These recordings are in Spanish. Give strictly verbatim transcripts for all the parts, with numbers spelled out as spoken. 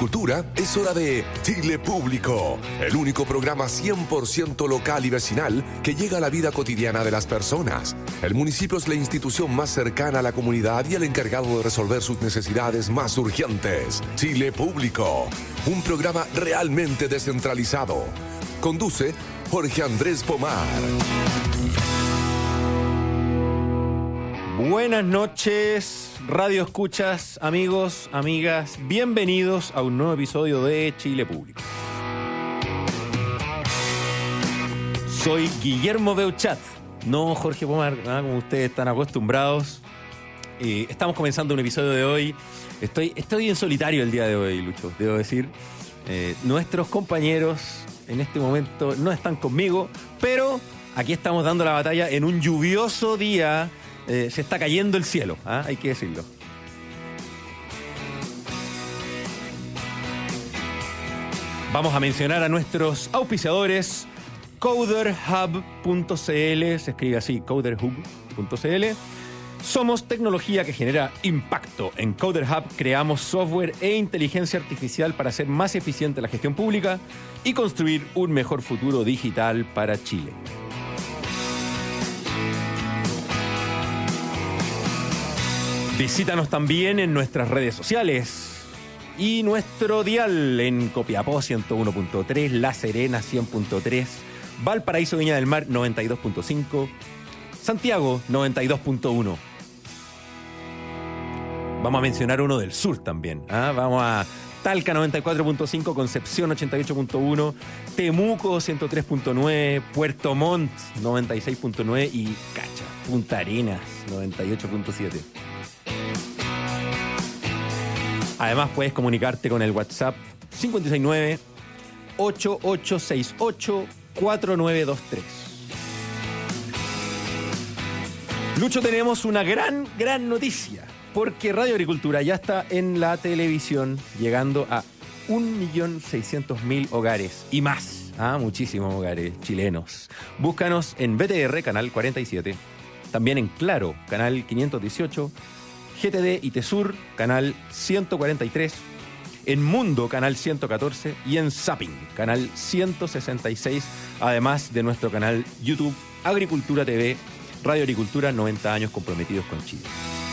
agricultura, es hora de Chile Público, el único programa cien por ciento local y vecinal que llega a la vida cotidiana de las personas. El municipio es la institución más cercana a la comunidad y el encargado de resolver sus necesidades más urgentes. Chile Público, un programa realmente descentralizado. Conduce Jorge Andrés Pomar. Buenas noches, radio escuchas, amigos, amigas, bienvenidos a un nuevo episodio de Chile Público. Soy Guillermo Beuchat, no Jorge Pomar, ¿no? Como ustedes están acostumbrados. Eh, estamos comenzando un episodio de hoy. Estoy, estoy en solitario el día de hoy, Lucho, debo decir. Eh, nuestros compañeros en este momento no están conmigo, pero aquí estamos dando la batalla en un lluvioso día. Eh, se está cayendo el cielo, ¿eh? Hay que decirlo. Vamos a mencionar a nuestros auspiciadores. Coderhub punto c l, se escribe así, coderhub punto c l. Somos tecnología que genera impacto. En Coderhub creamos software e inteligencia artificial para hacer más eficiente la gestión pública y construir un mejor futuro digital para Chile. Visítanos también en nuestras redes sociales y nuestro dial en Copiapó ciento uno punto tres, La Serena cien punto tres, Valparaíso Viña del Mar noventa y dos punto cinco, Santiago noventa y dos punto uno. Vamos a mencionar uno del sur también, ¿eh? Vamos a Talca noventa y cuatro punto cinco, Concepción ochenta y ocho punto uno, Temuco ciento tres punto nueve, Puerto Montt noventa y seis punto nueve y Cacha, Punta Arenas noventa y ocho punto siete. Además puedes comunicarte con el WhatsApp cinco seis nueve, ocho ocho seis ocho, cuatro nueve dos tres. Lucho, tenemos una gran, gran noticia, porque Radio Agricultura ya está en la televisión, llegando a un millón seiscientos mil hogares y más. Ah, muchísimos hogares chilenos. Búscanos en B T R, canal cuarenta y siete, también en Claro, canal quinientos dieciocho, G T D y Tesur, canal ciento cuarenta y tres, en Mundo, canal ciento catorce y en Zapping, canal ciento sesenta y seis, además de nuestro canal YouTube Agricultura T V, Radio Agricultura, noventa años comprometidos con Chile.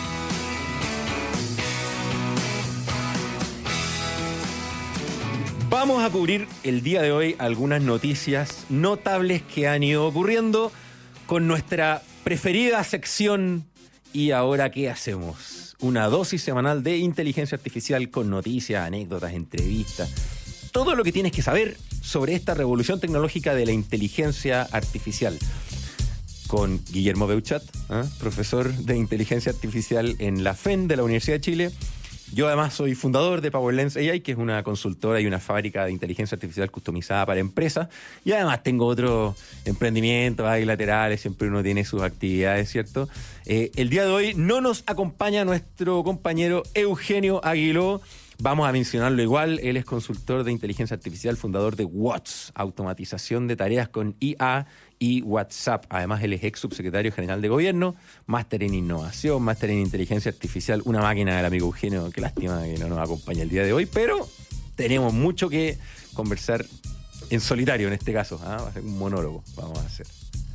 Vamos a cubrir el día de hoy algunas noticias notables que han ido ocurriendo con nuestra preferida sección. ¿Y ahora qué hacemos? Una dosis semanal de inteligencia artificial con noticias, anécdotas, entrevistas. Todo lo que tienes que saber sobre esta revolución tecnológica de la inteligencia artificial. Con Guillermo Beuchat, ¿eh? profesor de inteligencia artificial en la F E N de la Universidad de Chile. Yo además soy fundador de PowerLens A I, que es una consultora y una fábrica de inteligencia artificial customizada para empresas. Y además tengo otros emprendimientos ahí laterales, siempre uno tiene sus actividades, ¿cierto? Eh, el día de hoy no nos acompaña nuestro compañero Eugenio Aguiló. Vamos a mencionarlo igual, él es consultor de inteligencia artificial, fundador de Watts, automatización de tareas con I A y WhatsApp. Además, él es ex subsecretario general de gobierno, máster en innovación, máster en inteligencia artificial, una máquina del amigo Eugenio. Qué lástima que no nos acompaña el día de hoy, pero tenemos mucho que conversar en solitario en este caso. ¿Ah? Va a ser un monólogo, vamos a hacer.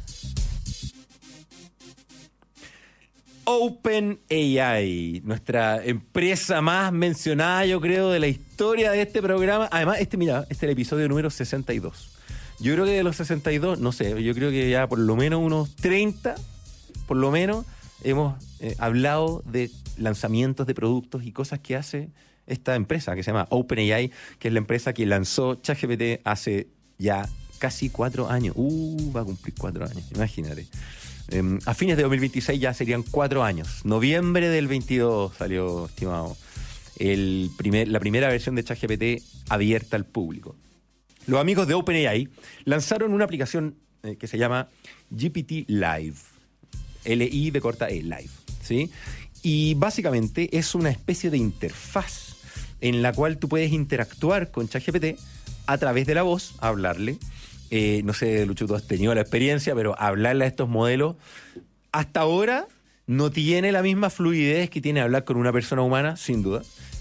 OpenAI, nuestra empresa más mencionada, yo creo, de la historia de este programa. Además, este, mira, este es el episodio número sesenta y dos. Yo creo que de los sesenta y dos, no sé, yo creo que ya por lo menos unos treinta, por lo menos, hemos eh, hablado de lanzamientos de productos y cosas que hace esta empresa que se llama OpenAI, que es la empresa que lanzó ChatGPT hace ya casi cuatro años. Uh, va a cumplir cuatro años, imagínate. Eh, a fines de dos mil veintiséis ya serían cuatro años. Noviembre del veintidós salió, estimado, el primer, la primera versión de ChatGPT abierta al público. Los amigos de OpenAI lanzaron una aplicación eh, que se llama G P T Live. L I de corta E, Live, ¿sí? Y básicamente es una especie de interfaz en la cual tú puedes interactuar con ChatGPT a través de la voz, hablarle. Eh, no sé, Lucho, tú has tenido la experiencia, pero hablarle a estos modelos hasta ahora no tiene la misma fluidez que tiene hablar con una persona humana, sin duda.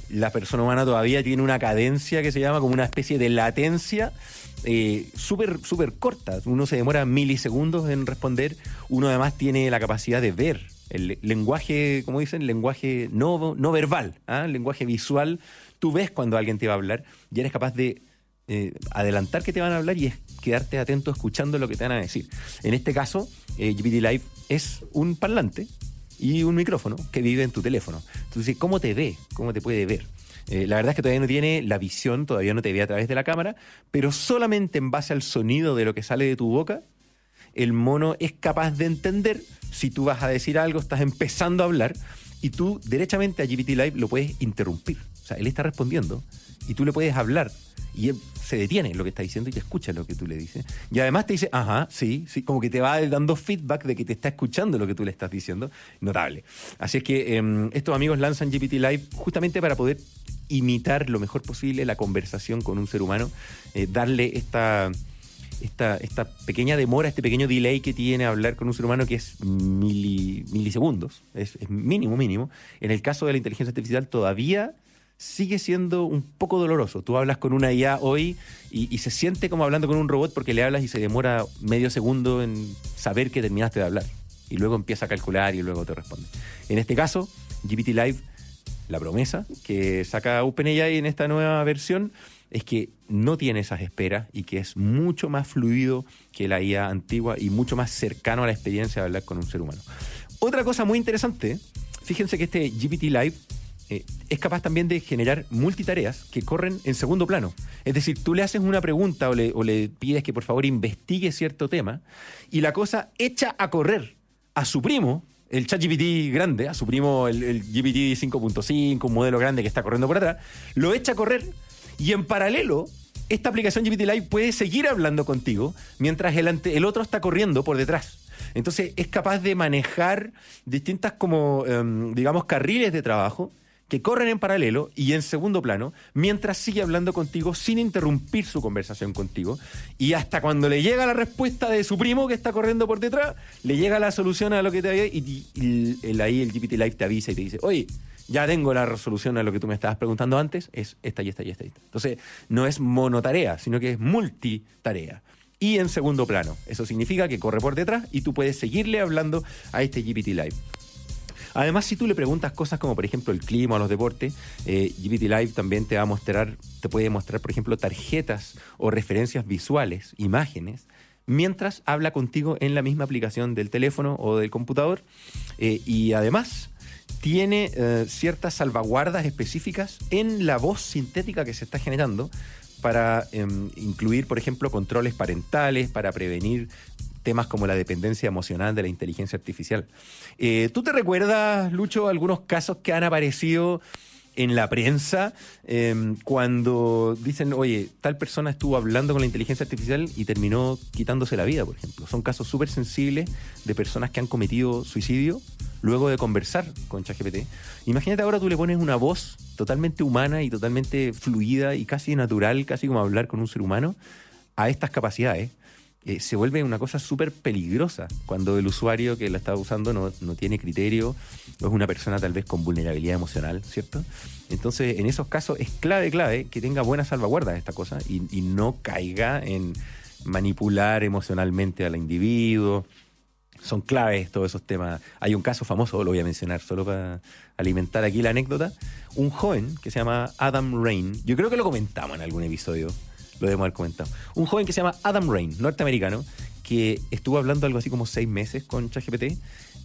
la persona humana todavía tiene una cadencia que se llama como una especie de latencia eh, súper súper corta. Uno se demora milisegundos en responder. Uno además tiene la capacidad de ver el lenguaje, como dicen, lenguaje no, no verbal, ¿eh? El lenguaje visual. Tú ves cuando alguien te va a hablar y eres capaz de eh, adelantar que te van a hablar y es quedarte atento escuchando lo que te van a decir. En este caso, eh, G P T Live es un parlante y un micrófono que vive en tu teléfono. Entonces, ¿cómo te ve? ¿Cómo te puede ver? Eh, la verdad es que todavía no tiene la visión, todavía no te ve a través de la cámara, pero solamente en base al sonido de lo que sale de tu boca, el mono es capaz de entender si tú vas a decir algo, estás empezando a hablar, y tú derechamente a G P T Live lo puedes interrumpir. O sea, él está respondiendo y tú le puedes hablar y él se detiene en lo que está diciendo y te escucha lo que tú le dices. Y además te dice, ajá, sí, sí, como que te va dando feedback de que te está escuchando lo que tú le estás diciendo. Notable. Así es que eh, estos amigos lanzan G P T Live justamente para poder imitar lo mejor posible la conversación con un ser humano, eh, darle esta... Esta, esta pequeña demora, este pequeño delay que tiene hablar con un ser humano que es mili, milisegundos, es, es mínimo, mínimo. En el caso de la inteligencia artificial todavía sigue siendo un poco doloroso. Tú hablas con una I A hoy y, y se siente como hablando con un robot porque le hablas y se demora medio segundo en saber que terminaste de hablar. Y luego empieza a calcular y luego te responde. En este caso, G P T Live, la promesa que saca OpenAI en esta nueva versión es que no tiene esas esperas y que es mucho más fluido que la I A antigua y mucho más cercano a la experiencia de hablar con un ser humano. Otra cosa muy interesante, fíjense que este G P T Live eh, es capaz también de generar multitareas que corren en segundo plano. Es decir, tú le haces una pregunta o le, o le pides que por favor investigue cierto tema y la cosa echa a correr a su primo, el ChatGPT grande, a su primo el, el G P T cinco punto cinco, un modelo grande que está corriendo por atrás, lo echa a correr. Y en paralelo, esta aplicación G P T Live puede seguir hablando contigo mientras el, ante, el otro está corriendo por detrás. Entonces es capaz de manejar distintas como, um, digamos, carriles de trabajo que corren en paralelo y en segundo plano mientras sigue hablando contigo sin interrumpir su conversación contigo. Y hasta cuando le llega la respuesta de su primo que está corriendo por detrás, le llega la solución a lo que te había y, y, y el, ahí el G P T Live te avisa y te dice, oye, ya tengo la resolución a lo que tú me estabas preguntando antes, es esta y esta y esta y esta. Entonces, no es monotarea, sino que es multitarea. Y en segundo plano. Eso significa que corre por detrás y tú puedes seguirle hablando a este G P T Live. Además, si tú le preguntas cosas como, por ejemplo, el clima o los deportes, eh, G P T Live también te va a mostrar, te puede mostrar, por ejemplo, tarjetas o referencias visuales, imágenes, mientras habla contigo en la misma aplicación del teléfono o del computador. Eh, y además tiene eh, ciertas salvaguardas específicas en la voz sintética que se está generando para eh, incluir, por ejemplo, controles parentales, para prevenir temas como la dependencia emocional de la inteligencia artificial. Eh, ¿Tú te recuerdas, Lucho, algunos casos que han aparecido en la prensa eh, cuando dicen, oye, tal persona estuvo hablando con la inteligencia artificial y terminó quitándose la vida, por ejemplo? Son casos súper sensibles de personas que han cometido suicidio luego de conversar con ChatGPT. Imagínate ahora tú le pones una voz totalmente humana y totalmente fluida y casi natural, casi como hablar con un ser humano, a estas capacidades. Eh, se vuelve una cosa súper peligrosa cuando el usuario que la está usando no, no tiene criterio o es una persona tal vez con vulnerabilidad emocional, ¿cierto? Entonces, en esos casos es clave, clave que tenga buenas salvaguardas esta cosa y, y no caiga en manipular emocionalmente al individuo. Son claves todos esos temas. Hay un caso famoso, lo voy a mencionar solo para alimentar aquí la anécdota. Un joven que se llama Adam Rain, yo creo que lo comentamos en algún episodio, lo debemos haber comentado. Un joven que se llama Adam Rain, norteamericano, que estuvo hablando algo así como seis meses con ChatGPT eh,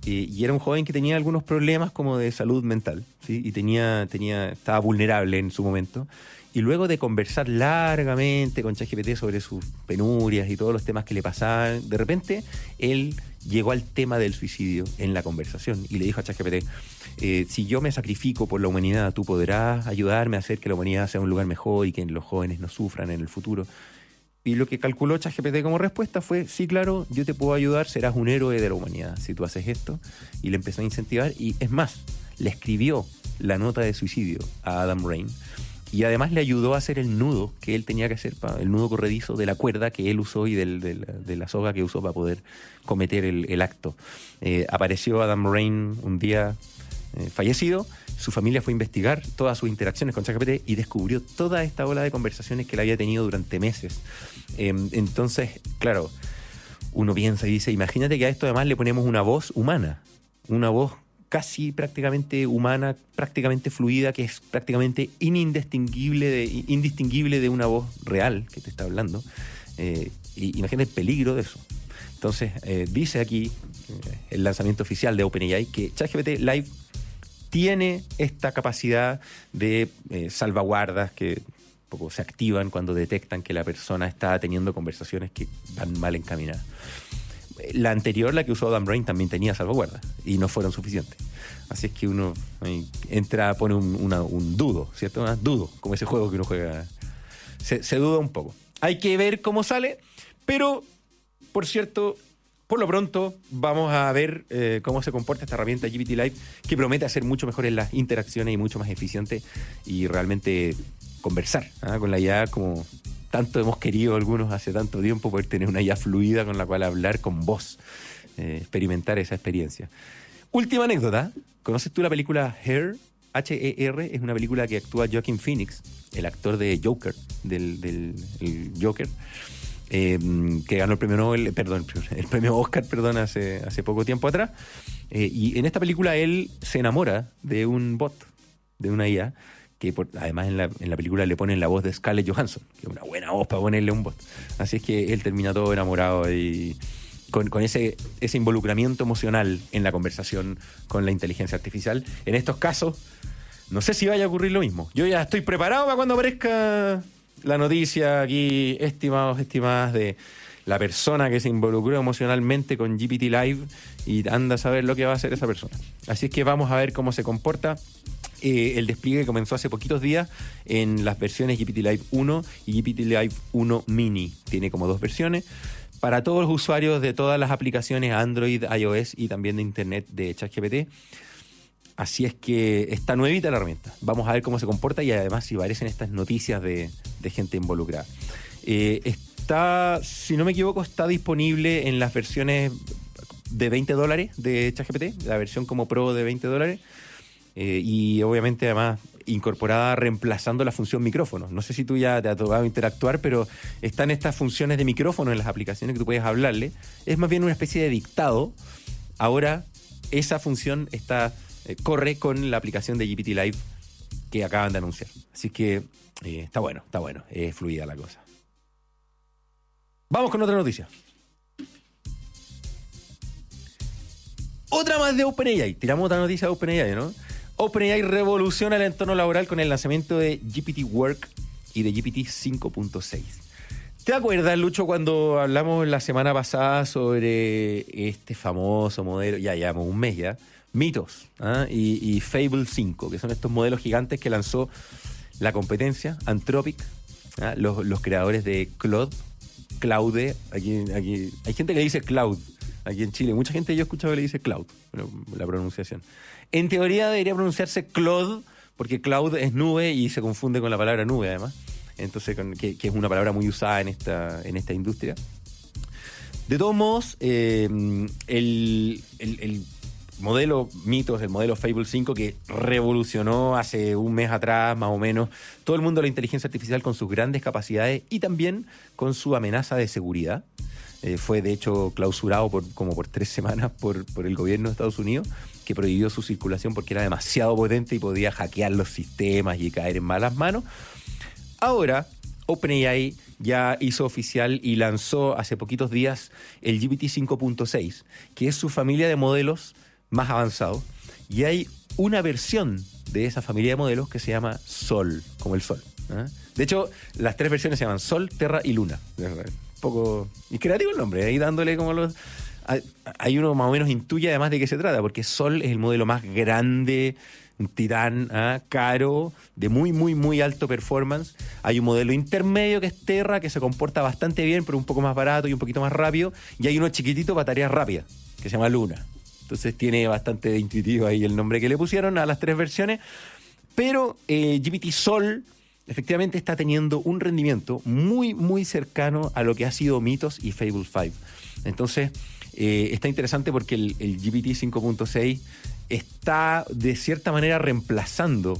y era un joven que tenía algunos problemas como de salud mental, ¿sí? Y tenía, tenía, estaba vulnerable en su momento. Y luego de conversar largamente con ChatGPT sobre sus penurias y todos los temas que le pasaban, de repente él llegó al tema del suicidio en la conversación y le dijo a ChatGPT, eh, si yo me sacrifico por la humanidad, ¿tú podrás ayudarme a hacer que la humanidad sea un lugar mejor y que los jóvenes no sufran en el futuro? Y lo que calculó ChatGPT como respuesta fue, sí, claro, yo te puedo ayudar, serás un héroe de la humanidad si tú haces esto. Y le empezó a incentivar y es más, le escribió la nota de suicidio a Adam Rain. Y además le ayudó a hacer el nudo que él tenía que hacer, el nudo corredizo de la cuerda que él usó y del, del, de la soga que usó para poder cometer el, el acto. Eh, apareció Adam Rain un día eh, fallecido, su familia fue a investigar todas sus interacciones con ChatGPT y descubrió toda esta ola de conversaciones que él había tenido durante meses. Eh, entonces, claro, uno piensa y dice, imagínate que a esto además le ponemos una voz humana, una voz casi prácticamente humana, prácticamente fluida, que es prácticamente indistinguible de, indistinguible de una voz real que te está hablando. Eh, y imagínate el peligro de eso. Entonces, eh, dice aquí eh, el lanzamiento oficial de OpenAI que ChatGPT Live tiene esta capacidad de eh, salvaguardas que un poco se activan cuando detectan que la persona está teniendo conversaciones que van mal encaminadas. La anterior, la que usó Dan Brain, también tenía salvaguardas y no fueron suficientes. Así es que uno eh, entra, pone un, una, un dudo, ¿cierto? Un dudo, como ese juego que uno juega. Se, se duda un poco. Hay que ver cómo sale, pero, por cierto, por lo pronto vamos a ver eh, cómo se comporta esta herramienta G P T Live, que promete hacer mucho mejor en las interacciones y mucho más eficiente y realmente conversar ¿eh? con la I A como tanto hemos querido algunos hace tanto tiempo, poder tener una I A fluida con la cual hablar con voz, eh, experimentar esa experiencia. Última anécdota. ¿Conoces tú la película Her? H E R es una película que actúa Joaquin Phoenix, el actor de Joker, del, del el Joker, eh, que ganó el premio Nobel, perdón, el premio Oscar, perdón, hace, hace poco tiempo atrás. Eh, y en esta película él se enamora de un bot, de una I A, que por, además en la, en la película le ponen la voz de Scarlett Johansson, que es una buena voz para ponerle un bot. Así es que él termina todo enamorado y con, con ese, ese involucramiento emocional en la conversación con la inteligencia artificial. En estos casos, no sé si vaya a ocurrir lo mismo. Yo ya estoy preparado para cuando aparezca la noticia aquí, estimados, estimadas, de la persona que se involucró emocionalmente con G P T Live y anda a saber lo que va a hacer esa persona. Así es que vamos a ver cómo se comporta. Eh, el despliegue comenzó hace poquitos días en las versiones G P T Live uno y G P T Live uno Mini. Tiene como dos versiones para todos los usuarios de todas las aplicaciones Android, iOS y también de Internet de ChatGPT. Así es que está nuevita la herramienta. Vamos a ver cómo se comporta y además si aparecen estas noticias de, de gente involucrada. Eh, está, si no me equivoco, está disponible en las versiones de veinte dólares de ChatGPT, la versión como Pro de veinte dólares. Eh, y obviamente además incorporada reemplazando la función micrófono. No sé si tú ya te ha tocado interactuar, pero están estas funciones de micrófono en las aplicaciones que tú puedes hablarle. Es más bien una especie de dictado. Ahora esa función está eh, corre con la aplicación de G P T Live que acaban de anunciar. Así que eh, está bueno, está bueno. Es fluida la cosa. Vamos con otra noticia. Otra más de OpenAI. Tiramos otra noticia de OpenAI, ¿no? OpenAI revoluciona el entorno laboral con el lanzamiento de G P T Work y de G P T cinco punto seis. ¿Te acuerdas, Lucho, cuando hablamos la semana pasada sobre este famoso modelo, ya llevamos un mes ya, Mythos ¿eh? y, y Fable cinco, que son estos modelos gigantes que lanzó la competencia, Anthropic, ¿eh? los, los creadores de Claude, Claude, aquí, aquí, hay gente que le dice Cloud, aquí en Chile, mucha gente yo he escuchado que le dice Cloud, la pronunciación. En teoría debería pronunciarse Claude, porque Cloud es nube y se confunde con la palabra nube además. Entonces, con, que, que es una palabra muy usada en esta, en esta industria. De todos modos, eh, el, el, el modelo Mythos, el modelo Fable cinco, que revolucionó hace un mes atrás, más o menos, todo el mundo de la inteligencia artificial con sus grandes capacidades y también con su amenaza de seguridad. Eh, fue, de hecho, clausurado por, como por tres semanas por, por el gobierno de Estados Unidos, que prohibió su circulación porque era demasiado potente y podía hackear los sistemas y caer en malas manos. Ahora, OpenAI ya hizo oficial y lanzó hace poquitos días el G P T cinco punto seis, que es su familia de modelos más avanzados. Y hay una versión de esa familia de modelos que se llama Sol, como el Sol. ¿eh? De hecho, las tres versiones se llaman Sol, Tierra y Luna. Un poco... Y creativo el nombre, ahí dándole como los... Hay uno más o menos intuye además de qué se trata, porque Sol es el modelo más grande, un titán ¿eh? caro, de muy, muy, muy alto performance. Hay un modelo intermedio que es Terra, que se comporta bastante bien, pero un poco más barato y un poquito más rápido. Y hay uno chiquitito para tareas rápidas, que se llama Luna. Entonces tiene bastante de intuitivo ahí el nombre que le pusieron a las tres versiones. Pero eh, G P T Sol efectivamente está teniendo un rendimiento muy, muy cercano a lo que ha sido Mythos y Fable cinco. Entonces... Eh, está interesante porque el, el G P T cinco punto seis está de cierta manera reemplazando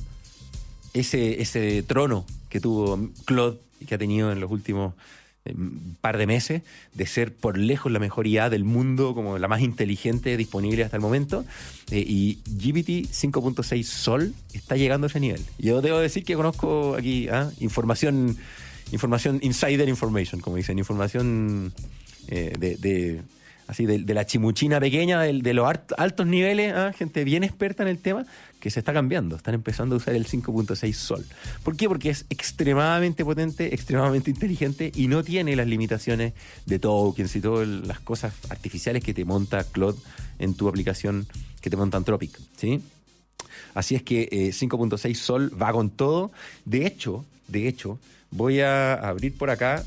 ese, ese trono que tuvo Claude y que ha tenido en los últimos eh, par de meses de ser por lejos la mejor I A del mundo, como la más inteligente disponible hasta el momento. Eh, y G P T cinco punto seis Sol está llegando a ese nivel. Yo debo decir que conozco aquí ¿ah? información, información, insider information, como dicen, información eh, de... de así de, de la chimuchina pequeña, de, de los art, altos niveles, ¿eh? Gente bien experta en el tema, que se está cambiando. Están empezando a usar el cinco punto seis Sol. ¿Por qué? Porque es extremadamente potente, extremadamente inteligente y no tiene las limitaciones de tokens y todas las cosas artificiales que te monta Claude en tu aplicación, que te monta Anthropic, ¿sí? Así es que eh, cinco punto seis Sol va con todo. De hecho, de hecho, voy a abrir por acá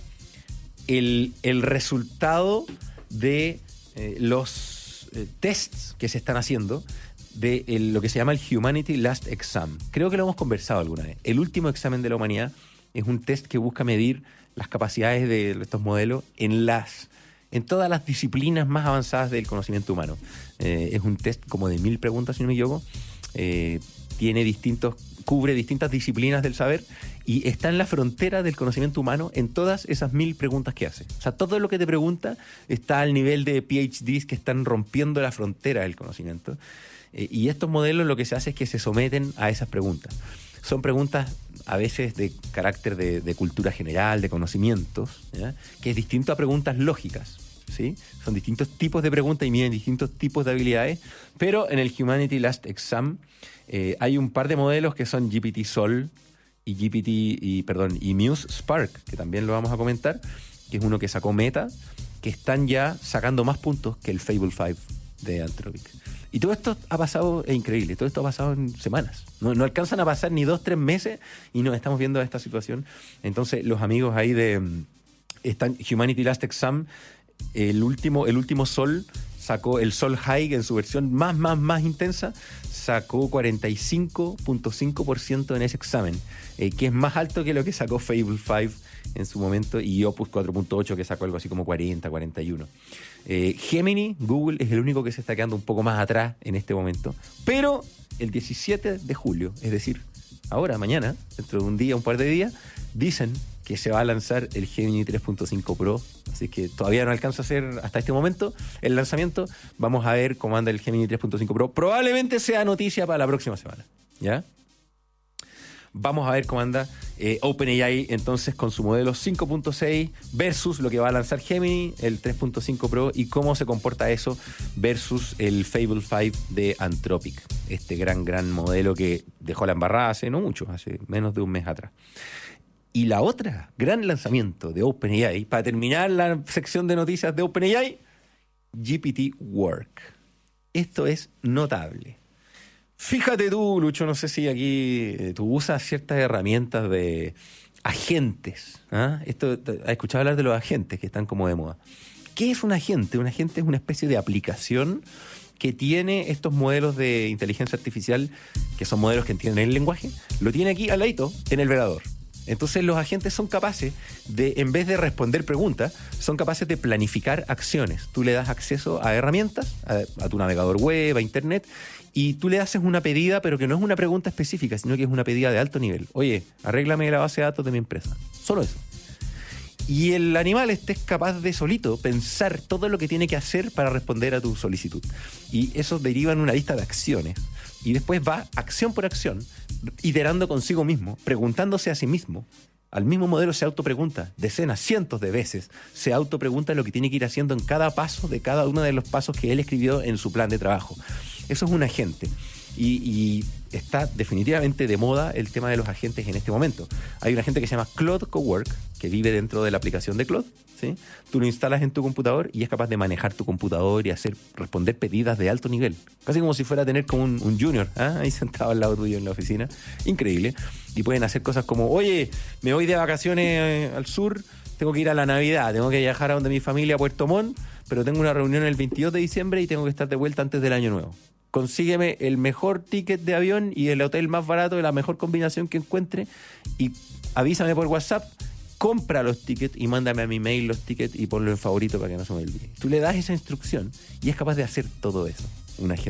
el, el resultado de Eh, los eh, tests que se están haciendo de el, lo que se llama el Humanity Last Exam. Creo que lo hemos conversado alguna vez. El último examen de la humanidad es un test que busca medir las capacidades de estos modelos en las en todas las disciplinas más avanzadas del conocimiento humano. Eh, es un test como de mil preguntas, si no me equivoco. Eh, tiene distintos, cubre distintas disciplinas del saber y está en la frontera del conocimiento humano en todas esas mil preguntas que hace. O sea, todo lo que te pregunta está al nivel de P H Ds que están rompiendo la frontera del conocimiento. Eh, y estos modelos lo que se hace es que se someten a esas preguntas. Son preguntas a veces de carácter de, de cultura general, de conocimientos, ¿ya? Que es distinto a preguntas lógicas, ¿sí? Son distintos tipos de preguntas y miden distintos tipos de habilidades, pero en el Humanity Last Exam eh, hay un par de modelos que son G P T Sol y G P T y perdón y Muse Spark, que también lo vamos a comentar, que es uno que sacó Meta, que están ya sacando más puntos que el Fable cinco de Anthropic. Y todo esto ha pasado, es increíble, todo esto ha pasado en semanas. No, no alcanzan a pasar ni dos, tres meses y nos estamos viendo esta situación. Entonces, los amigos ahí de están Humanity Last Exam, el último, el último Sol sacó el Sol High en su versión más, más, más intensa, sacó cuarenta y cinco punto cinco por ciento en ese examen, eh, que es más alto que lo que sacó Fable cinco en su momento y Opus cuatro punto ocho que sacó algo así como cuarenta, cuarenta y uno. Eh, Gemini, Google, es el único que se está quedando un poco más atrás en este momento, pero el diecisiete de julio, es decir, ahora, mañana, dentro de un día, un par de días, dicen que se va a lanzar el Gemini tres punto cinco Pro, así que todavía no alcanza a ser hasta este momento el lanzamiento. Vamos a ver cómo anda el Gemini tres punto cinco Pro. Probablemente sea noticia para la próxima semana, ¿ya? Vamos a ver cómo anda eh, OpenAI entonces con su modelo cinco punto seis versus lo que va a lanzar Gemini, el tres punto cinco Pro, y cómo se comporta eso versus el Fable cinco de Anthropic, este gran, gran modelo que dejó la embarrada hace no mucho, hace menos de un mes atrás. Y la otra gran lanzamiento de OpenAI, para terminar la sección de noticias de OpenAI, G P T Work. Esto es notable. Fíjate tú, Lucho, no sé si aquí eh, tú usas ciertas herramientas de agentes. ¿Ah? Esto, ¿has escuchado hablar de los agentes que están como de moda? ¿Qué es un agente? Un agente es una especie de aplicación que tiene estos modelos de inteligencia artificial, que son modelos que entienden el lenguaje, lo tiene aquí al ladito en el velador. Entonces los agentes son capaces de, en vez de responder preguntas, son capaces de planificar acciones. Tú le das acceso a herramientas, a, a tu navegador web, a internet, y tú le haces una pedida, pero que no es una pregunta específica, sino que es una pedida de alto nivel. Oye, arréglame la base de datos de mi empresa. Solo eso. Y el animal este es capaz de solito pensar todo lo que tiene que hacer para responder a tu solicitud. Y eso deriva en una lista de acciones. Y después va acción por acción, iterando consigo mismo, preguntándose a sí mismo. Al mismo modelo se autopregunta decenas, cientos de veces. Se autopregunta lo que tiene que ir haciendo en cada paso de cada uno de los pasos que él escribió en su plan de trabajo. Eso es un agente. Y, y está definitivamente de moda el tema de los agentes en este momento. Hay un agente que se llama Claude Cowork, que vive dentro de la aplicación de Claude, ¿sí? Tú lo instalas en tu computador y es capaz de manejar tu computador y hacer responder pedidas de alto nivel. Casi como si fuera a tener como un, un junior, ¿eh? Ahí sentado al lado tuyo en la oficina. Increíble. Y pueden hacer cosas como, oye, me voy de vacaciones eh, al sur, tengo que ir a la Navidad, tengo que viajar a donde mi familia, a Puerto Montt, pero tengo una reunión el veintidós de diciembre y tengo que estar de vuelta antes del Año Nuevo. Consígueme el mejor ticket de avión y el hotel más barato de la mejor combinación que encuentre y avísame por WhatsApp, compra los tickets y mándame a mi mail los tickets y ponlo en favorito para que no se me olvide. Tú le das esa instrucción y es capaz de hacer todo eso, un agente.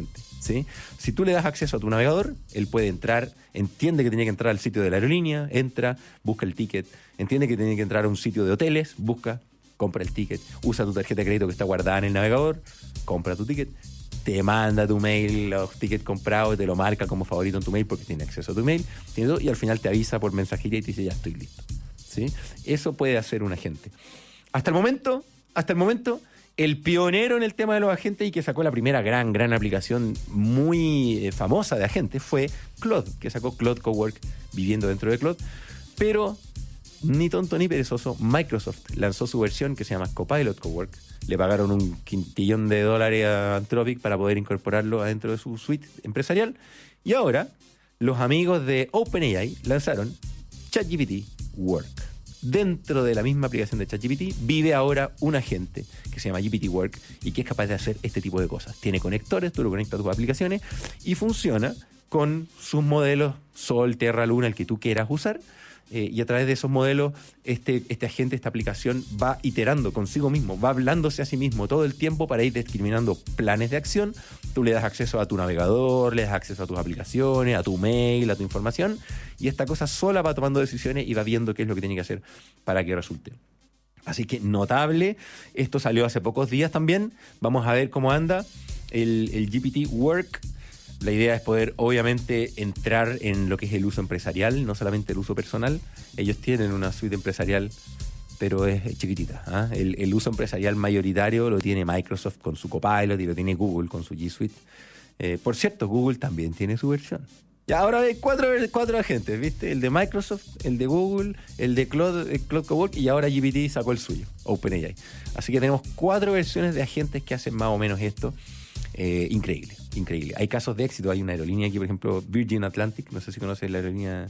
¿sí? Si tú le das acceso a tu navegador, él puede entrar, entiende que tiene que entrar al sitio de la aerolínea, entra, busca el ticket, entiende que tiene que entrar a un sitio de hoteles, busca, compra el ticket, usa tu tarjeta de crédito que está guardada en el navegador, compra tu ticket, te manda tu mail, los tickets comprados, te lo marca como favorito en tu mail porque tiene acceso a tu mail, tiene todo, y al final te avisa por mensajería y te dice ya estoy listo, ¿sí? Eso puede hacer un agente. Hasta el momento, hasta el momento, el pionero en el tema de los agentes y que sacó la primera gran, gran aplicación muy eh, famosa de agentes fue Claude, que sacó Claude Cowork viviendo dentro de Claude. Pero, ni tonto ni perezoso, Microsoft lanzó su versión que se llama Copilot Cowork. Le pagaron un quintillón de dólares a Anthropic para poder incorporarlo adentro de su suite empresarial. Y ahora, los amigos de OpenAI lanzaron ChatGPT Work. Dentro de la misma aplicación de ChatGPT vive ahora un agente que se llama G P T Work y que es capaz de hacer este tipo de cosas. Tiene conectores, tú lo conectas a tus aplicaciones y funciona con sus modelos Sol, Tierra, Luna, el que tú quieras usar. Eh, y a través de esos modelos, este, este agente, esta aplicación va iterando consigo mismo, va hablándose a sí mismo todo el tiempo para ir discriminando planes de acción. Tú le das acceso a tu navegador, le das acceso a tus aplicaciones, a tu mail, a tu información, y esta cosa sola va tomando decisiones y va viendo qué es lo que tiene que hacer para que resulte. Así que notable, esto salió hace pocos días también. Vamos a ver cómo anda el, el G P T Work. La idea es poder, obviamente, entrar en lo que es el uso empresarial, no solamente el uso personal. Ellos tienen una suite empresarial, pero es chiquitita, ¿eh? El, el uso empresarial mayoritario lo tiene Microsoft con su Copilot y lo tiene Google con su G Suite. Eh, por cierto, Google también tiene su versión. Ya ahora hay cuatro, cuatro agentes, ¿viste? El de Microsoft, el de Google, el de Claude, Claude Cowork y ahora G P T sacó el suyo, OpenAI. Así que tenemos cuatro versiones de agentes que hacen más o menos esto. Eh, increíble, increíble. Hay casos de éxito. Hay una aerolínea aquí, por ejemplo, Virgin Atlantic. No sé si conoces la aerolínea.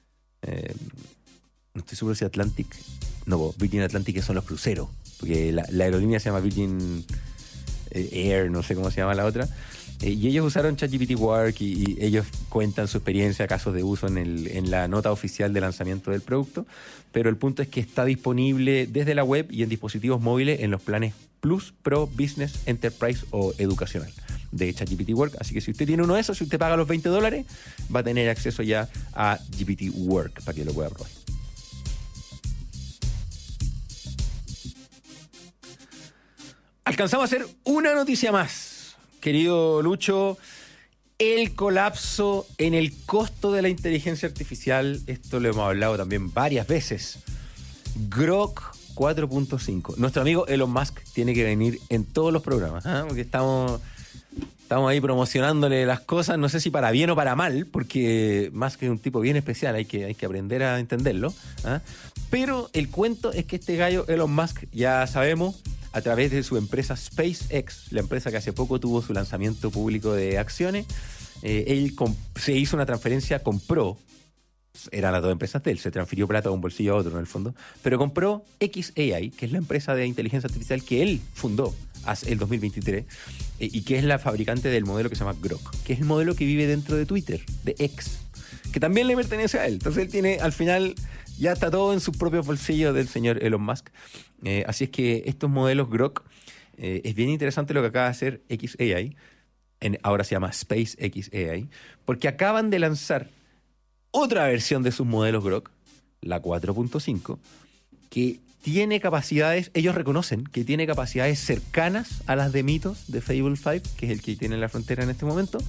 Eh, no estoy seguro si Atlantic. No, Virgin Atlantic son los cruceros. Porque la, la aerolínea se llama Virgin eh, Air, no sé cómo se llama la otra. Eh, y ellos usaron ChatGPT Work y, y ellos cuentan su experiencia, casos de uso en, el, en la nota oficial de lanzamiento del producto. Pero el punto es que está disponible desde la web y en dispositivos móviles en los planes Plus, Pro, Business, Enterprise o Educacional de ChatGPT Work. Así que si usted tiene uno de esos, si usted paga los veinte dólares, va a tener acceso ya a G P T Work para que lo pueda probar. Alcanzamos a hacer una noticia más, querido Lucho. El colapso en el costo de la inteligencia artificial. Esto lo hemos hablado también varias veces. Grok cuatro punto cinco. Nuestro amigo Elon Musk tiene que venir en todos los programas, ¿eh? Porque estamos, estamos ahí promocionándole las cosas, no sé si para bien o para mal, porque Musk es un tipo bien especial, hay que, hay que aprender a entenderlo, ¿eh? Pero el cuento es que este gallo, Elon Musk, ya sabemos, a través de su empresa SpaceX, la empresa que hace poco tuvo su lanzamiento público de acciones, eh, él comp- se hizo una transferencia, compró, eran las dos empresas de él, se transfirió plata de un bolsillo a otro en el fondo, pero compró X A I, que es la empresa de inteligencia artificial que él fundó hace el dos mil veintitrés eh, y que es la fabricante del modelo que se llama Grok, que es el modelo que vive dentro de Twitter, de X, que también le pertenece a él. Entonces él tiene, al final, ya está todo en sus propios bolsillos del señor Elon Musk. Eh, así es que estos modelos Grok, eh, es bien interesante lo que acaba de hacer X A I, en, ahora se llama SpaceX A I, porque acaban de lanzar otra versión de sus modelos Grok, la cuatro punto cinco, que tiene capacidades, ellos reconocen que tiene capacidades cercanas a las de Mythos de Fable cinco, que es el que tiene en la frontera en este momento,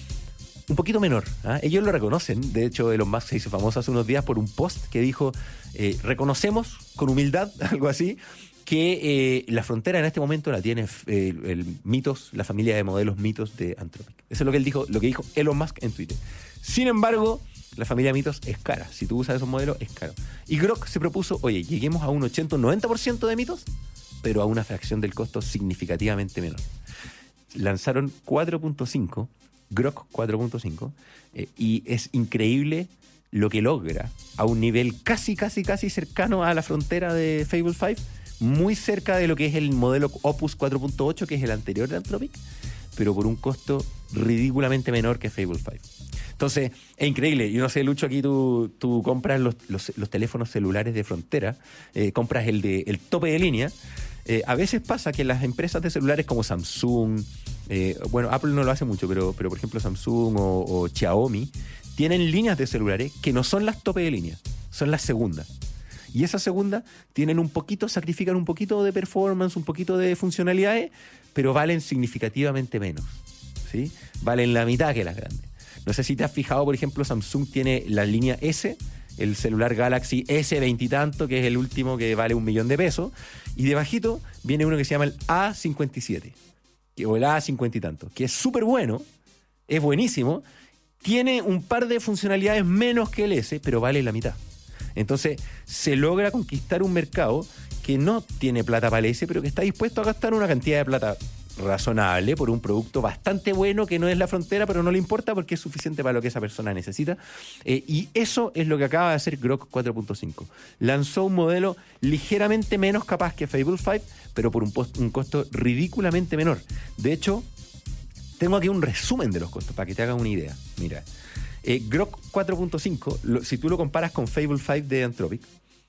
un poquito menor, ¿eh? Ellos lo reconocen. De hecho, Elon Musk se hizo famoso hace unos días por un post que dijo, eh, reconocemos con humildad, algo así, que eh, la frontera en este momento la tiene eh, el Mythos, la familia de modelos Mythos de Anthropic. Eso es lo que él dijo, lo que dijo Elon Musk en Twitter. Sin embargo, la familia Mythos es cara. Si tú usas esos modelos, es caro. Y Grok se propuso, oye, lleguemos a un ochenta o noventa por ciento de Mythos, pero a una fracción del costo significativamente menor. Lanzaron cuatro punto cinco, Grok cuatro punto cinco, eh, y es increíble lo que logra a un nivel casi, casi, casi cercano a la frontera de Fable cinco, muy cerca de lo que es el modelo Opus cuatro punto ocho, que es el anterior de Anthropic, pero por un costo ridículamente menor que Fable cinco. Entonces, es increíble. Yo no sé, Lucho, aquí tú, tú compras los, los, los teléfonos celulares de frontera, eh, compras el, de, el tope de línea. Eh, a veces pasa que las empresas de celulares como Samsung, eh, bueno, Apple no lo hace mucho, pero, pero por ejemplo Samsung o, o Xiaomi tienen líneas de celulares que no son las tope de línea, son las segundas. Y esas segundas tienen un poquito, sacrifican un poquito de performance, un poquito de funcionalidades, pero valen significativamente menos, ¿sí? Valen la mitad que las grandes. No sé si te has fijado, por ejemplo, Samsung tiene la línea S, el celular Galaxy ese veinte y tanto, que es el último que vale un millón de pesos, y debajito viene uno que se llama el A cincuenta y siete, o el A cincuenta y tanto, que es súper bueno, es buenísimo, tiene un par de funcionalidades menos que el S, pero vale la mitad. Entonces se logra conquistar un mercado que no tiene plata para el S, pero que está dispuesto a gastar una cantidad de plata razonable por un producto bastante bueno que no es la frontera, pero no le importa porque es suficiente para lo que esa persona necesita. Eh, y eso es lo que acaba de hacer Grok cuatro punto cinco. Lanzó un modelo ligeramente menos capaz que Fable cinco, pero por un, post, un costo ridículamente menor. De hecho, tengo aquí un resumen de los costos para que te hagas una idea. Mira, eh, Grok cuatro punto cinco, lo, si tú lo comparas con Fable cinco de Anthropic,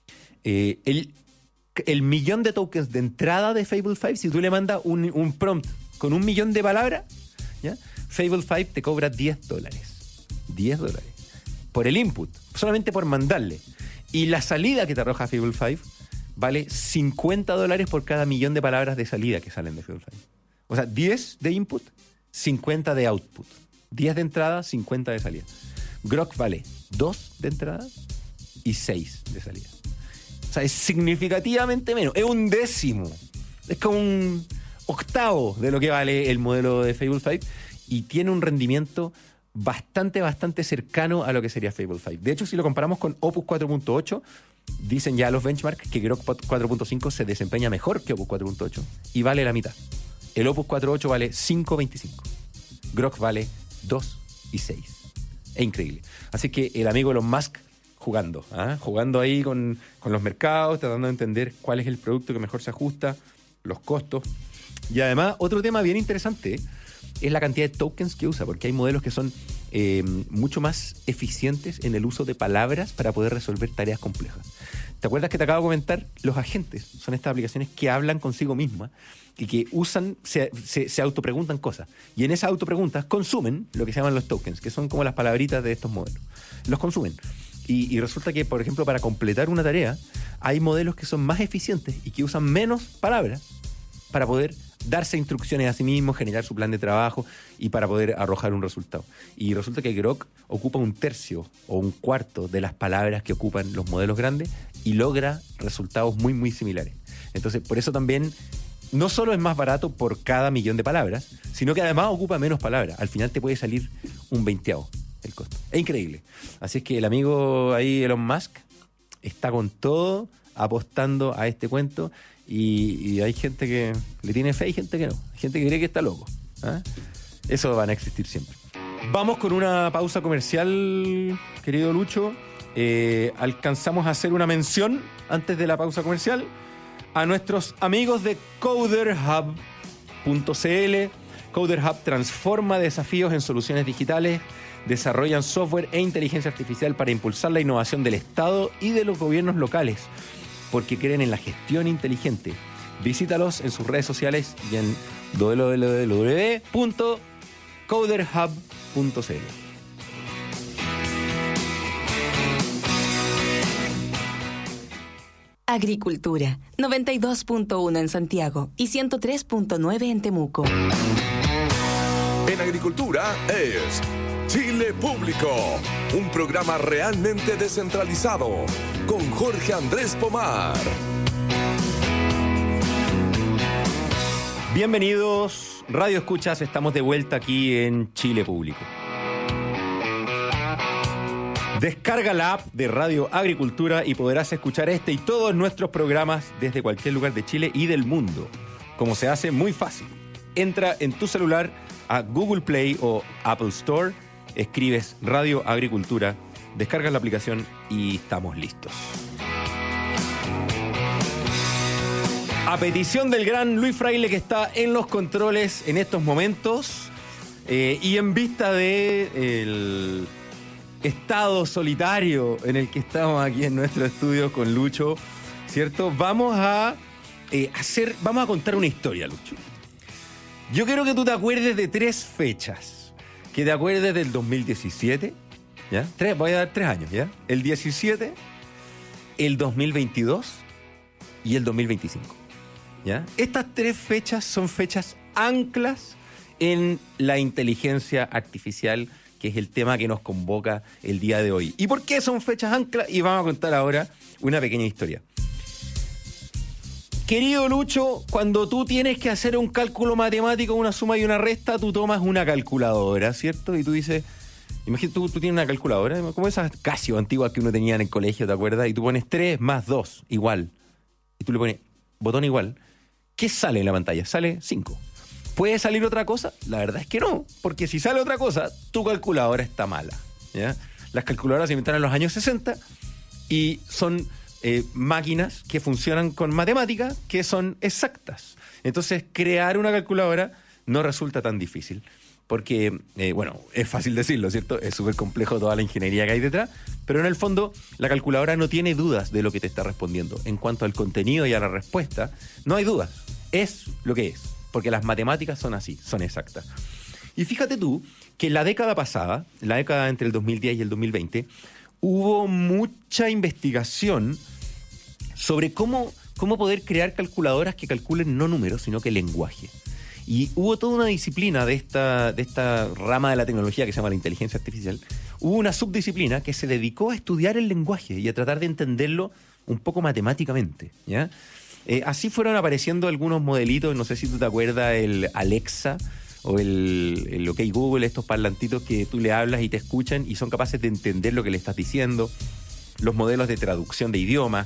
eh, el El millón de tokens de entrada de Fable cinco, si tú le mandas un, un prompt con un millón de palabras, ¿ya? Fable cinco te cobra diez dólares. diez dólares. Por el input, solamente por mandarle. Y la salida que te arroja Fable cinco vale cincuenta dólares por cada millón de palabras de salida que salen de Fable cinco. O sea, diez de input, cincuenta de output. diez de entrada, cincuenta de salida. Grok vale dos de entrada y seis de salida. O sea, es significativamente menos. Es un décimo. Es como un octavo de lo que vale el modelo de Fable cinco y tiene un rendimiento bastante, bastante cercano a lo que sería Fable cinco. De hecho, si lo comparamos con Opus cuatro punto ocho, dicen ya los benchmarks que Grok cuatro punto cinco se desempeña mejor que Opus cuatro punto ocho y vale la mitad. El Opus cuatro punto ocho vale cinco punto veinticinco. Grok vale dos y seis. Es increíble. Así que el amigo Elon Musk jugando, ¿eh? jugando ahí con, con los mercados, tratando de entender cuál es el producto que mejor se ajusta, los costos. Y además, otro tema bien interesante es la cantidad de tokens que usa, porque hay modelos que son eh, mucho más eficientes en el uso de palabras para poder resolver tareas complejas. ¿Te acuerdas que te acabo de comentar? Los agentes son estas aplicaciones que hablan consigo mismas y que usan, se, se, se autopreguntan cosas. Y en esas autopreguntas consumen lo que se llaman los tokens, que son como las palabritas de estos modelos. Los consumen. Y, y resulta que, por ejemplo, para completar una tarea, hay modelos que son más eficientes y que usan menos palabras para poder darse instrucciones a sí mismos, generar su plan de trabajo y para poder arrojar un resultado. Y resulta que Grok ocupa un tercio o un cuarto de las palabras que ocupan los modelos grandes y logra resultados muy, muy similares. Entonces, por eso también no solo es más barato por cada millón de palabras, sino que además ocupa menos palabras. Al final te puede salir un veinteavo el costo. Es increíble. Así es que el amigo ahí, Elon Musk, está con todo apostando a este cuento y, y hay gente que le tiene fe y gente que no. Hay gente que cree que está loco. ¿eh? Eso van a existir siempre. Vamos con una pausa comercial, querido Lucho. Eh, alcanzamos a hacer una mención antes de la pausa comercial a nuestros amigos de coder hub punto c l. Coder Hub transforma desafíos en soluciones digitales, desarrollan software e inteligencia artificial para impulsar la innovación del Estado y de los gobiernos locales, porque creen en la gestión inteligente. Visítalos en sus redes sociales y en doble u doble u doble u punto coder hub punto c l. Agricultura, noventa y dos punto uno en Santiago y ciento tres punto nueve en Temuco. En Agricultura es Chile Público, un programa realmente descentralizado, con Jorge Andrés Pomar. Bienvenidos, Radio Escuchas, estamos de vuelta aquí en Chile Público. Descarga la app de Radio Agricultura y podrás escuchar este y todos nuestros programas desde cualquier lugar de Chile y del mundo. Como se hace muy fácil. Entra en tu celular a Google Play o Apple Store, escribes Radio Agricultura, descargas la aplicación y estamos listos. A petición del gran Luis Fraile, que está en los controles en estos momentos, eh, y en vista de el estado solitario en el que estamos aquí en nuestro estudio con Lucho, ¿cierto? Vamos a eh, hacer, vamos a contar una historia, Lucho. Yo quiero que tú te acuerdes de tres fechas. Que te acuerdes del dos mil diecisiete, ¿ya? Tres, voy a dar tres años, ¿ya? El diecisiete, el dos mil veintidós y el dos mil veinticinco, ¿ya? Estas tres fechas son fechas anclas en la inteligencia artificial, que es el tema que nos convoca el día de hoy. ¿Y por qué son fechas anclas? Y vamos a contar ahora una pequeña historia. Querido Lucho, cuando tú tienes que hacer un cálculo matemático, una suma y una resta, tú tomas una calculadora, ¿cierto? Y tú dices, imagínate, tú, tú tienes una calculadora, como esas Casio antiguas que uno tenía en el colegio, ¿te acuerdas? Y tú pones tres más dos, igual. Y tú le pones botón igual. ¿Qué sale en la pantalla? Sale cinco. ¿Puede salir otra cosa? La verdad es que no, porque si sale otra cosa, tu calculadora está mala, ¿ya? Las calculadoras se inventaron en los años sesenta y son... Eh, máquinas que funcionan con matemáticas que son exactas. Entonces, crear una calculadora no resulta tan difícil. Porque, eh, bueno, es fácil decirlo, ¿cierto? Es súper complejo toda la ingeniería que hay detrás. Pero en el fondo, la calculadora no tiene dudas de lo que te está respondiendo. En cuanto al contenido y a la respuesta, no hay dudas. Es lo que es. Porque las matemáticas son así, son exactas. Y fíjate tú que en la década pasada, la década entre el dos mil diez y el dos mil veinte, hubo mucha investigación sobre cómo, cómo poder crear calculadoras que calculen no números, sino que lenguaje. Y hubo toda una disciplina de esta, de esta rama de la tecnología que se llama la inteligencia artificial. Hubo una subdisciplina que se dedicó a estudiar el lenguaje y a tratar de entenderlo un poco matemáticamente, ¿ya? Eh, así fueron apareciendo algunos modelitos, no sé si tú te acuerdas, el Alexa o el, el OK Google, estos parlantitos que tú le hablas y te escuchan y son capaces de entender lo que le estás diciendo, los modelos de traducción de idioma.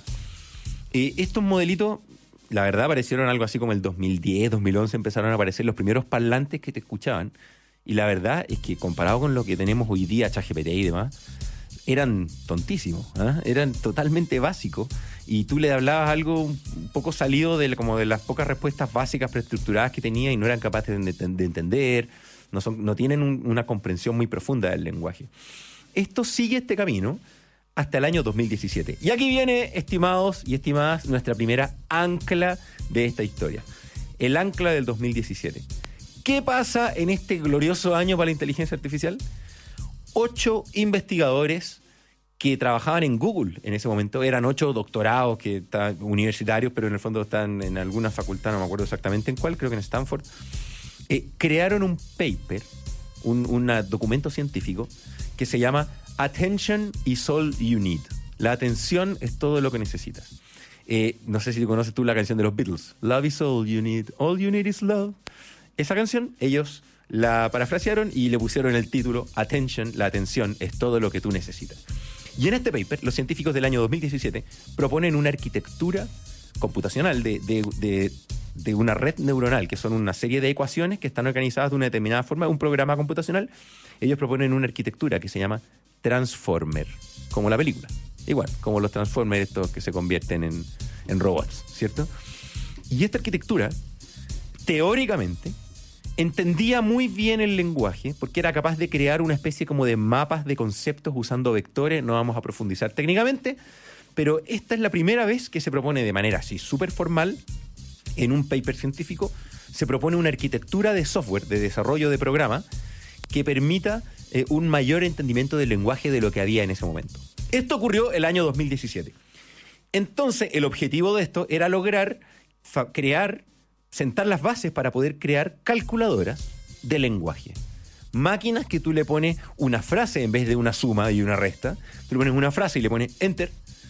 Eh, estos modelitos, la verdad, aparecieron algo así como el dos mil diez, dos mil once, empezaron a aparecer los primeros parlantes que te escuchaban. Y la verdad es que comparado con lo que tenemos hoy día, ChatGPT y demás, eran tontísimos, ¿eh? Eran totalmente básicos. Y tú le hablabas algo un poco salido de, como de las pocas respuestas básicas preestructuradas que tenía y no eran capaces de, de entender, no, son, no tienen un, una comprensión muy profunda del lenguaje. Esto sigue este camino hasta el año dos mil diecisiete. Y aquí viene, estimados y estimadas, nuestra primera ancla de esta historia. El ancla del dos mil diecisiete. ¿Qué pasa en este glorioso año para la inteligencia artificial? Ocho investigadores que trabajaban en Google en ese momento, eran ocho doctorados que estaban universitarios, pero en el fondo están en alguna facultad, no me acuerdo exactamente en cuál, creo que en Stanford, eh, crearon un paper, un, un documento científico que se llama Attention is all you need. La atención es todo lo que necesitas. Eh, no sé si conoces tú la canción de los Beatles. Love is all you need. All you need is love. Esa canción, ellos la parafrasearon y le pusieron el título Attention, la atención es todo lo que tú necesitas. Y en este paper, los científicos del año dos mil diecisiete proponen una arquitectura computacional de, de, de, de una red neuronal, que son una serie de ecuaciones que están organizadas de una determinada forma, un programa computacional. Ellos proponen una arquitectura que se llama Transformer, como la película. Igual, como los Transformers estos que se convierten en, en robots, ¿cierto? Y esta arquitectura, teóricamente, entendía muy bien el lenguaje porque era capaz de crear una especie como de mapas de conceptos usando vectores. No vamos a profundizar técnicamente, pero esta es la primera vez que se propone de manera así súper formal, en un paper científico, se propone una arquitectura de software, de desarrollo de programa, que permita eh, un mayor entendimiento del lenguaje de lo que había en ese momento. Esto ocurrió el año dos mil diecisiete. Entonces, el objetivo de esto era lograr fa- crear, sentar las bases para poder crear calculadoras de lenguaje. Máquinas que tú le pones una frase en vez de una suma y una resta. Tú le pones una frase y le pones enter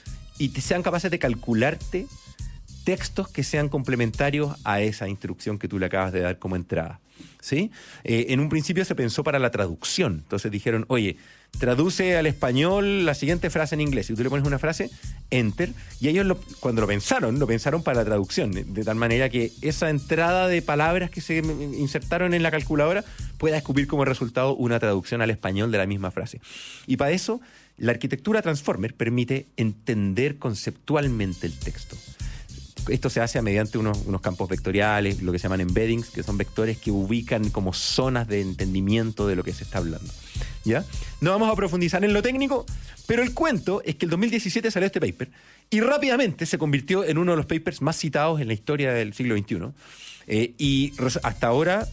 y te sean capaces de calcularte textos que sean complementarios a esa instrucción que tú le acabas de dar como entrada, ¿sí? Eh, en un principio se pensó para la traducción. Entonces dijeron, oye, traduce al español la siguiente frase en inglés. Y tú le pones una frase, enter, y ellos lo, cuando lo pensaron, lo pensaron para la traducción, de tal manera que esa entrada de palabras que se insertaron en la calculadora pueda escupir como resultado una traducción al español de la misma frase. Y para eso, la arquitectura Transformer permite entender conceptualmente el texto. Esto se hace mediante unos, unos campos vectoriales, lo que se llaman embeddings, que son vectores que ubican como zonas de entendimiento de lo que se está hablando, ¿ya? No vamos a profundizar en lo técnico, pero el cuento es que el dos mil diecisiete salió este paper y rápidamente se convirtió en uno de los papers más citados en la historia del siglo veintiuno. Eh, y hasta ahora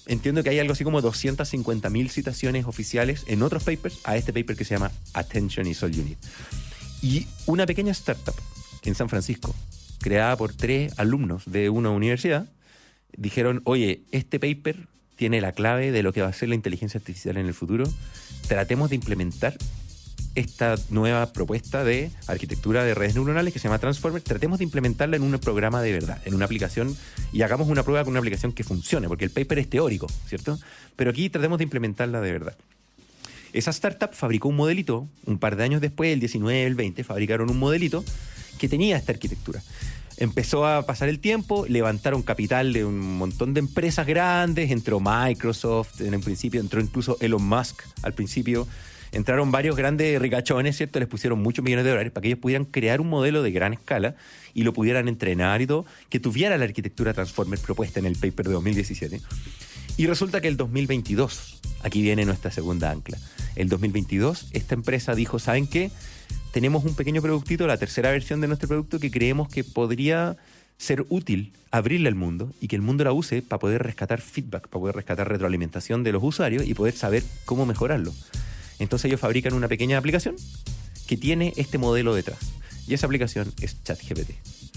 entiendo que hay algo así como doscientas cincuenta mil citaciones oficiales en otros papers a este paper que se llama Attention is All You Need. Y una pequeña startup en San Francisco, creada por tres alumnos de una universidad, dijeron, oye, este paper tiene la clave de lo que va a ser la inteligencia artificial en el futuro. Tratemos de implementar esta nueva propuesta de arquitectura de redes neuronales que se llama Transformer, tratemos de implementarla en un programa de verdad, en una aplicación, y hagamos una prueba con una aplicación que funcione, porque el paper es teórico, ¿cierto? Pero aquí tratemos de implementarla de verdad. Esa startup fabricó un modelito, un par de años después, el diecinueve, el veinte, fabricaron un modelito que tenía esta arquitectura. Empezó a pasar el tiempo, levantaron capital de un montón de empresas grandes, entró Microsoft en un principio, entró incluso Elon Musk al principio. Entraron varios grandes ricachones, ¿cierto? Les pusieron muchos millones de dólares para que ellos pudieran crear un modelo de gran escala y lo pudieran entrenar y todo, que tuviera la arquitectura Transformer propuesta en el paper de dos mil diecisiete. Y resulta que el dos mil veintidós, aquí viene nuestra segunda ancla, el dos mil veintidós esta empresa dijo, ¿saben qué? Tenemos un pequeño productito, la tercera versión de nuestro producto, que creemos que podría ser útil abrirle al mundo y que el mundo la use para poder rescatar feedback, para poder rescatar retroalimentación de los usuarios y poder saber cómo mejorarlo. Entonces ellos fabrican una pequeña aplicación que tiene este modelo detrás. Y esa aplicación es ChatGPT.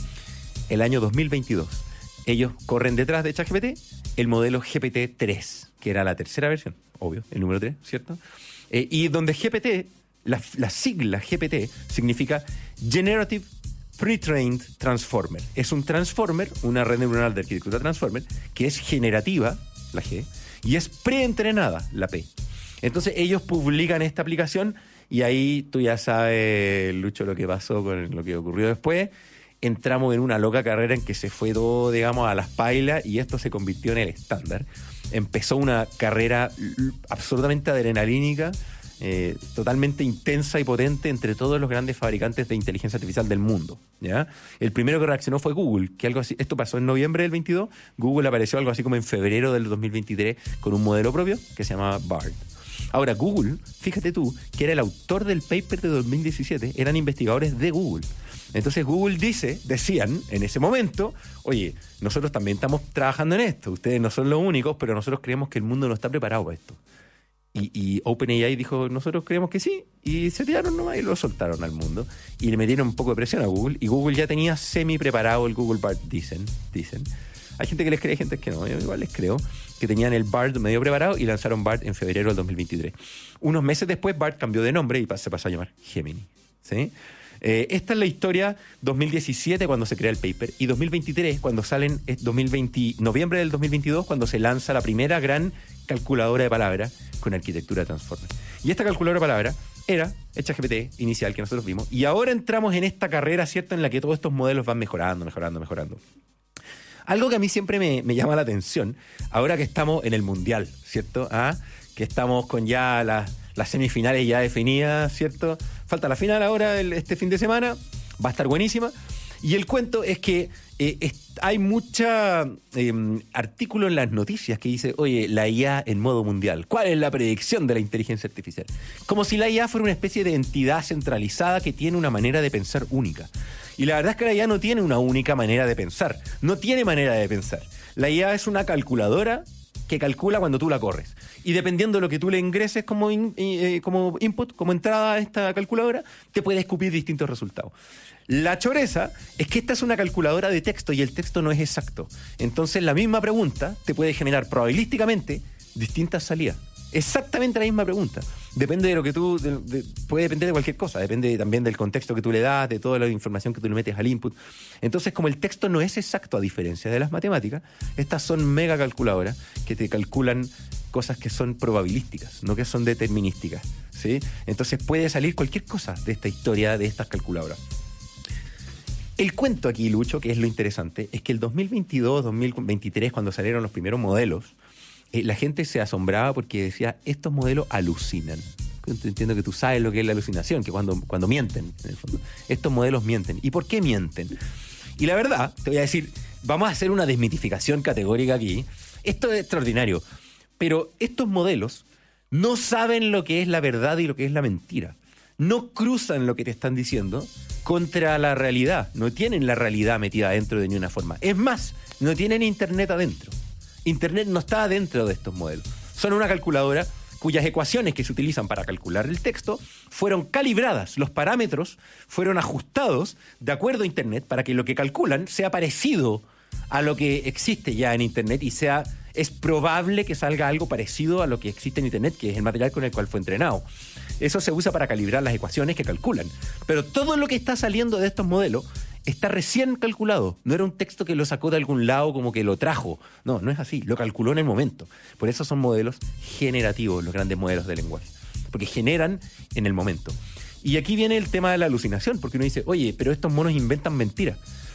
El año dos mil veintidós, ellos corren detrás de ChatGPT el modelo G P T tres, que era la tercera versión, obvio, el número tres, ¿cierto? Eh, y donde G P T, la, la sigla G P T, significa Generative Pre-Trained Transformer. Es un transformer, una red neuronal de arquitectura transformer, que es generativa, la G, y es preentrenada, la P. Entonces ellos publican esta aplicación y ahí tú ya sabes, Lucho, lo que pasó con lo que ocurrió después. Entramos en una loca carrera en que se fue todo, digamos, a las pailas y esto se convirtió en el estándar. Empezó una carrera absolutamente adrenalínica, eh, totalmente intensa y potente entre todos los grandes fabricantes de inteligencia artificial del mundo, ¿ya? El primero que reaccionó fue Google, que algo así, esto pasó en noviembre del veintidós, Google apareció algo así como en febrero del dos mil veintitrés con un modelo propio que se llamaba BARD. Ahora, Google, fíjate tú, que era el autor del paper de dos mil diecisiete, eran investigadores de Google. Entonces Google dice, decían en ese momento, oye, nosotros también estamos trabajando en esto, ustedes no son los únicos, pero nosotros creemos que el mundo no está preparado para esto. Y, y OpenAI dijo, nosotros creemos que sí, y se tiraron nomás y lo soltaron al mundo. Y le metieron un poco de presión a Google, y Google ya tenía semi preparado el Google Bard, dicen, dicen. Hay gente que les cree, hay gente que no, yo igual les creo, que tenían el Bard medio preparado y lanzaron Bard en febrero del dos mil veintitrés. Unos meses después, Bard cambió de nombre y se pasó a llamar Gemini, ¿sí? Eh, esta es la historia dos mil diecisiete cuando se crea el paper y dos mil veintitrés cuando salen, es dos mil veinte, noviembre del dos mil veintidós cuando se lanza la primera gran calculadora de palabras con arquitectura Transformer. Y esta calculadora de palabras era el ChatGPT inicial que nosotros vimos y ahora entramos en esta carrera, ¿cierto?, en la que todos estos modelos van mejorando, mejorando, mejorando. Algo que a mí siempre me, me llama la atención, ahora que estamos en el Mundial, ¿cierto? ¿Ah? Que estamos con ya las, las semifinales ya definidas, ¿cierto? Falta la final ahora el, este fin de semana, va a estar buenísima. Y el cuento es que eh, es, hay mucha eh, artículo en las noticias que dice, oye, la I A en modo mundial. ¿Cuál es la predicción de la inteligencia artificial? Como si la I A fuera una especie de entidad centralizada que tiene una manera de pensar única. Y la verdad es que la I A no tiene una única manera de pensar. No tiene manera de pensar. La I A es una calculadora que calcula cuando tú la corres. Y dependiendo de lo que tú le ingreses como, in, eh, como input, como entrada a esta calculadora, te puede escupir distintos resultados. La choreza es que esta es una calculadora de texto y el texto no es exacto. Entonces la misma pregunta te puede generar probabilísticamente distintas salidas. Exactamente la misma pregunta. Depende de lo que tú... De, de, puede depender de cualquier cosa. Depende también del contexto que tú le das, de toda la información que tú le metes al input. Entonces, como el texto no es exacto, a diferencia de las matemáticas, estas son mega calculadoras que te calculan cosas que son probabilísticas, no que son determinísticas, ¿sí? Entonces puede salir cualquier cosa de esta historia, de estas calculadoras. El cuento aquí, Lucho, que es lo interesante, es que el dos mil veintidós, dos mil veintitrés, cuando salieron los primeros modelos, Eh, la gente se asombraba porque decía, estos modelos alucinan. Entiendo que tú sabes lo que es la alucinación, que cuando, cuando mienten, en el fondo. Estos modelos mienten. ¿Y por qué mienten? Y la verdad, te voy a decir, vamos a hacer una desmitificación categórica aquí. Esto es extraordinario. Pero estos modelos no saben lo que es la verdad y lo que es la mentira. No cruzan lo que te están diciendo contra la realidad. No tienen la realidad metida adentro de ninguna forma. Es más, no tienen internet adentro. Internet no está dentro de estos modelos. Son una calculadora cuyas ecuaciones que se utilizan para calcular el texto fueron calibradas. Los parámetros fueron ajustados de acuerdo a Internet para que lo que calculan sea parecido a lo que existe ya en Internet y sea, es probable que salga algo parecido a lo que existe en Internet, que es el material con el cual fue entrenado. Eso se usa para calibrar las ecuaciones que calculan. Pero todo lo que está saliendo de estos modelos está recién calculado. No era un texto que lo sacó de algún lado como que lo trajo. No, no es así. Lo calculó en el momento. Por eso son modelos generativos, los grandes modelos de lenguaje. Porque generan en el momento. Y aquí viene el tema de la alucinación, porque uno dice, oye, pero estos monos inventan mentiras.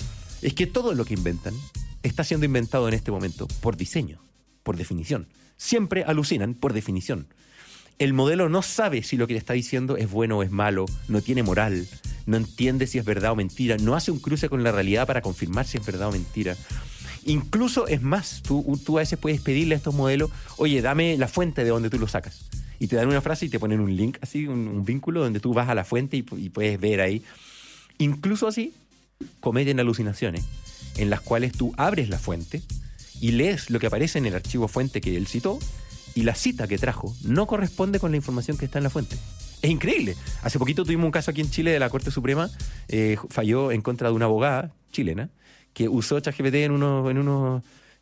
Es que todo lo que inventan está siendo inventado en este momento por diseño, por definición. Siempre alucinan por definición. El modelo no sabe si lo que le está diciendo es bueno o es malo, no tiene moral, no entiende si es verdad o mentira, no hace un cruce con la realidad para confirmar si es verdad o mentira. Incluso, es más, tú, tú a veces puedes pedirle a estos modelos, oye, dame la fuente de donde tú lo sacas. Y te dan una frase y te ponen un link, así, un, un vínculo donde tú vas a la fuente y, y puedes ver ahí. Incluso así, cometen alucinaciones en las cuales tú abres la fuente y lees lo que aparece en el archivo fuente que él citó, y la cita que trajo no corresponde con la información que está en la fuente. Es increíble. Hace poquito tuvimos un caso aquí en Chile de la Corte Suprema, eh, falló en contra de una abogada chilena que usó ChatGPT en unos, en unos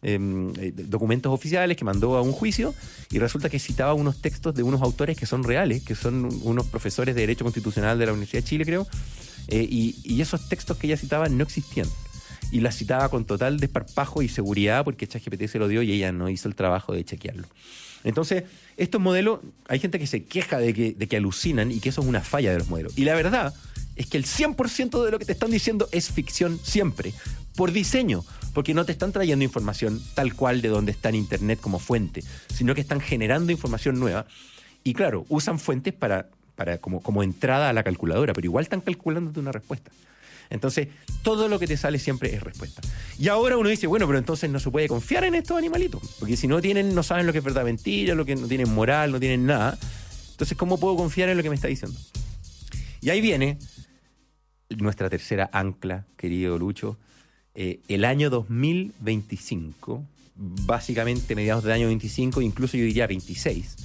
eh, documentos oficiales que mandó a un juicio, y resulta que citaba unos textos de unos autores que son reales, que son unos profesores de Derecho Constitucional de la Universidad de Chile, creo, eh, y, y esos textos que ella citaba no existían. Y las citaba con total desparpajo y seguridad porque ChatGPT se lo dio y ella no hizo el trabajo de chequearlo. Entonces, estos modelos, hay gente que se queja de que, de que alucinan y que eso es una falla de los modelos. Y la verdad es que el cien por ciento de lo que te están diciendo es ficción siempre, por diseño, porque no te están trayendo información tal cual de donde está en Internet como fuente, sino que están generando información nueva. Y claro, usan fuentes para, para como, como entrada a la calculadora, pero igual están calculándote una respuesta. Entonces, todo lo que te sale siempre es respuesta. Y ahora uno dice, bueno, pero entonces no se puede confiar en estos animalitos, porque si no tienen, no saben lo que es verdad, mentira, lo que no tienen moral, no tienen nada. Entonces, ¿cómo puedo confiar en lo que me está diciendo? Y ahí viene nuestra tercera ancla, querido Lucho. Eh, el año dos mil veinticinco, básicamente mediados del año veinticinco, incluso yo diría veintiséis,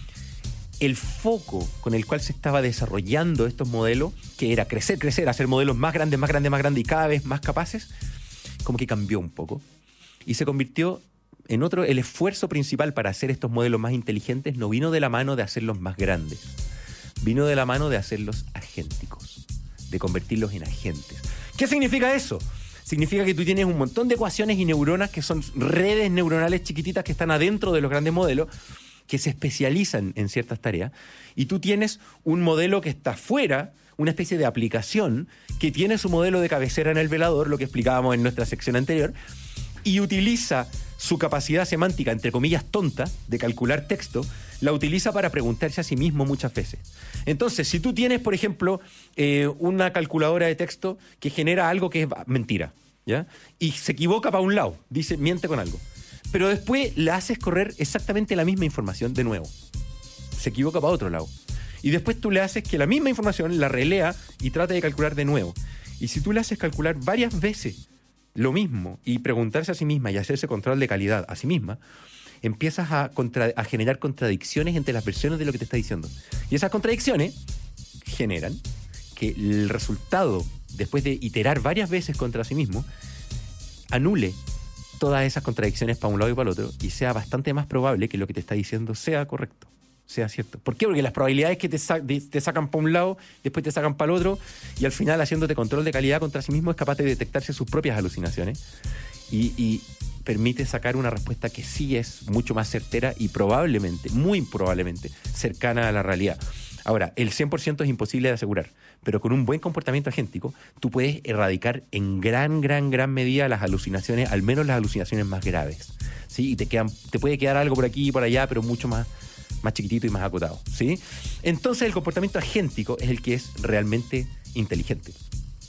el foco con el cual se estaba desarrollando estos modelos, que era crecer, crecer, hacer modelos más grandes, más grandes, más grandes y cada vez más capaces, como que cambió un poco. Y se convirtió en otro, el esfuerzo principal para hacer estos modelos más inteligentes no vino de la mano de hacerlos más grandes, vino de la mano de hacerlos agénticos, de convertirlos en agentes. ¿Qué significa eso? Significa que tú tienes un montón de ecuaciones y neuronas que son redes neuronales chiquititas que están adentro de los grandes modelos, que se especializan en ciertas tareas, y tú tienes un modelo que está fuera, una especie de aplicación que tiene su modelo de cabecera en el velador, lo que explicábamos en nuestra sección anterior, y utiliza su capacidad semántica, entre comillas, tonta, de calcular texto, la utiliza para preguntarse a sí mismo muchas veces. Entonces, si tú tienes, por ejemplo, eh, una calculadora de texto que genera algo que es mentira, ¿ya? Y se equivoca para un lado, dice, miente con algo, pero después la haces correr exactamente la misma información de nuevo. Se equivoca para otro lado. Y después tú le haces que la misma información la relea y trate de calcular de nuevo. Y si tú le haces calcular varias veces lo mismo y preguntarse a sí misma y hacerse control de calidad a sí misma, empiezas a, contra- a generar contradicciones entre las versiones de lo que te está diciendo. Y esas contradicciones generan que el resultado, después de iterar varias veces contra sí mismo, anule todas esas contradicciones para un lado y para el otro y sea bastante más probable que lo que te está diciendo sea correcto, sea cierto. ¿Por qué? Porque las probabilidades que te, sa- de, te sacan para un lado, después te sacan para el otro, y al final, haciéndote control de calidad contra sí mismo, es capaz de detectarse sus propias alucinaciones y, y permite sacar una respuesta que sí es mucho más certera y probablemente, muy probablemente, cercana a la realidad. Ahora, el cien por ciento es imposible de asegurar, pero con un buen comportamiento agéntico tú puedes erradicar en gran, gran, gran medida las alucinaciones, al menos las alucinaciones más graves, ¿sí? Y te, quedan, te puede quedar algo por aquí y por allá, pero mucho más, más chiquitito y más acotado, ¿sí? Entonces el comportamiento agéntico es el que es realmente inteligente.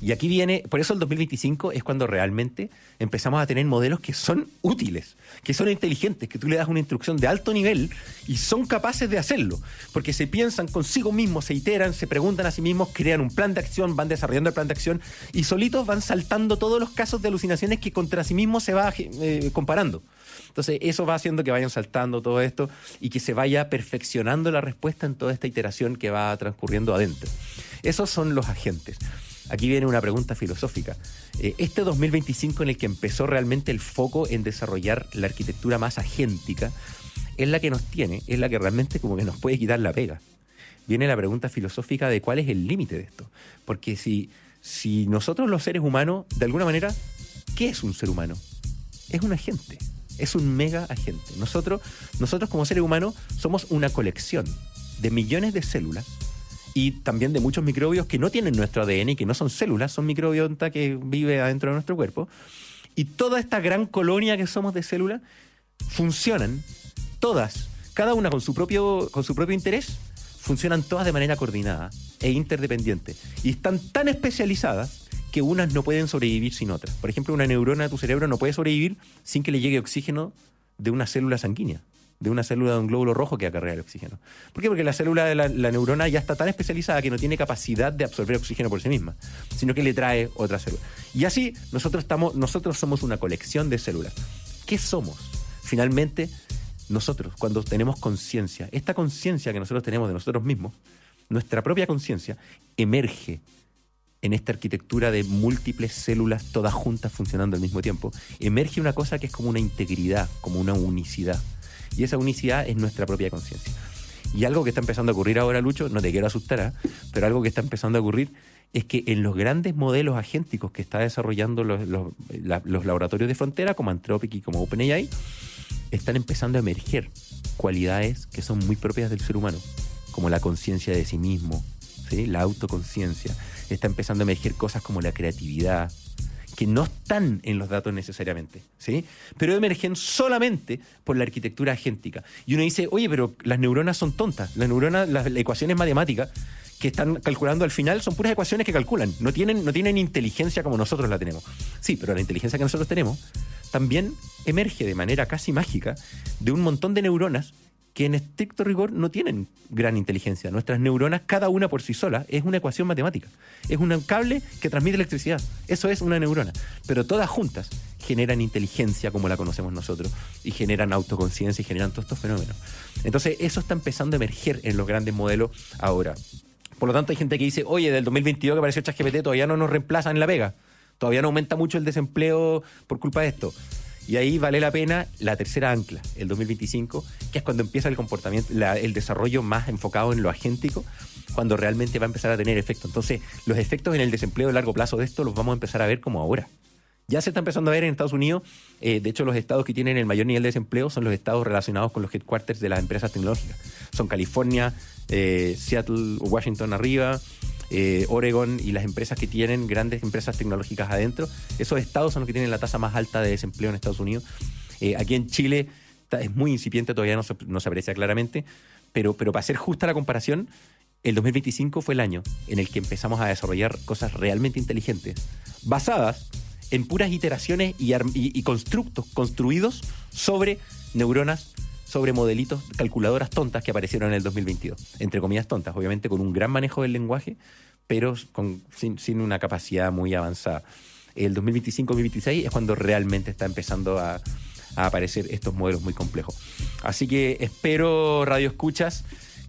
Y aquí viene, por eso el dos mil veinticinco es cuando realmente empezamos a tener modelos que son útiles, que son inteligentes, que tú le das una instrucción de alto nivel y son capaces de hacerlo, porque se piensan consigo mismos, se iteran, se preguntan a sí mismos, crean un plan de acción, van desarrollando el plan de acción y solitos van saltando todos los casos de alucinaciones que contra sí mismos se va eh, comparando. Entonces eso va haciendo que vayan saltando todo esto y que se vaya perfeccionando la respuesta en toda esta iteración que va transcurriendo adentro. Esos son los agentes. Aquí viene una pregunta filosófica. Eh, este dos mil veinticinco en el que empezó realmente el foco en desarrollar la arquitectura más agéntica es la que nos tiene, es la que realmente como que nos puede quitar la pega. Viene la pregunta filosófica de cuál es el límite de esto. Porque si, si nosotros los seres humanos, de alguna manera, ¿qué es un ser humano? Es un agente, es un mega agente. Nosotros, nosotros como seres humanos somos una colección de millones de células y también de muchos microbios que no tienen nuestro A D N y que no son células, son microbiota que vive adentro de nuestro cuerpo. Y toda esta gran colonia que somos de células funcionan todas, cada una con su propio, con su propio interés, funcionan todas de manera coordinada e interdependiente. Y están tan especializadas que unas no pueden sobrevivir sin otras. Por ejemplo, una neurona de tu cerebro no puede sobrevivir sin que le llegue oxígeno de una célula sanguínea, de una célula de un glóbulo rojo que acarrea el oxígeno. ¿Por qué? Porque la célula de la, la neurona ya está tan especializada que no tiene capacidad de absorber oxígeno por sí misma, sino que le trae otra célula. Y así nosotros, estamos, nosotros somos una colección de células. ¿Qué somos? Finalmente, nosotros, cuando tenemos conciencia, esta conciencia que nosotros tenemos de nosotros mismos, nuestra propia conciencia, emerge en esta arquitectura de múltiples células todas juntas funcionando al mismo tiempo, emerge una cosa que es como una integridad, como una unicidad. Y esa unicidad es nuestra propia conciencia. Y algo que está empezando a ocurrir ahora, Lucho, no te quiero asustar, ¿eh? Pero algo que está empezando a ocurrir es que en los grandes modelos agénticos que está desarrollando los, los, la, los laboratorios de frontera, como Anthropic y como OpenAI, están empezando a emerger cualidades que son muy propias del ser humano, como la conciencia de sí mismo, ¿sí? La autoconciencia. Está empezando a emerger cosas como la creatividad, que no están en los datos necesariamente, ¿sí? Pero emergen solamente por la arquitectura agéntica. Y uno dice, oye, pero las neuronas son tontas. Las neuronas, las, las ecuaciones matemáticas que están calculando al final son puras ecuaciones que calculan. No tienen, no tienen inteligencia como nosotros la tenemos. Sí, pero la inteligencia que nosotros tenemos también emerge de manera casi mágica de un montón de neuronas que en estricto rigor no tienen gran inteligencia. Nuestras neuronas, cada una por sí sola, es una ecuación matemática. Es un cable que transmite electricidad. Eso es una neurona. Pero todas juntas generan inteligencia como la conocemos nosotros y generan autoconciencia y generan todos estos fenómenos. Entonces, eso está empezando a emerger en los grandes modelos ahora. Por lo tanto, hay gente que dice, oye, del dos mil veintidós que apareció ChatGPT todavía no nos reemplazan en la pega. Todavía no aumenta mucho el desempleo por culpa de esto. Y ahí vale la pena la tercera ancla, el dos mil veinticinco, que es cuando empieza el comportamiento, la, el desarrollo más enfocado en lo agéntico, cuando realmente va a empezar a tener efecto. Entonces, los efectos en el desempleo de largo plazo de esto los vamos a empezar a ver como ahora. Ya se está empezando a ver en Estados Unidos. Eh, de hecho, los estados que tienen el mayor nivel de desempleo son los estados relacionados con los headquarters de las empresas tecnológicas. Son California, eh, Seattle, Washington arriba, eh, Oregon y las empresas que tienen grandes empresas tecnológicas adentro. Esos estados son los que tienen la tasa más alta de desempleo en Estados Unidos. Eh, aquí en Chile es muy incipiente, todavía no se, no se aprecia claramente, pero, pero para hacer justa la comparación, el dos mil veinticinco fue el año en el que empezamos a desarrollar cosas realmente inteligentes, basadas en puras iteraciones y, y, y constructos construidos sobre neuronas, sobre modelitos, calculadoras tontas que aparecieron en el dos mil veintidós. Entre comillas tontas, obviamente con un gran manejo del lenguaje, pero con, sin, sin una capacidad muy avanzada. El dos mil veinticinco dos mil veintiséis es cuando realmente está empezando a, a aparecer estos modelos muy complejos. Así que espero, Radio Escuchas,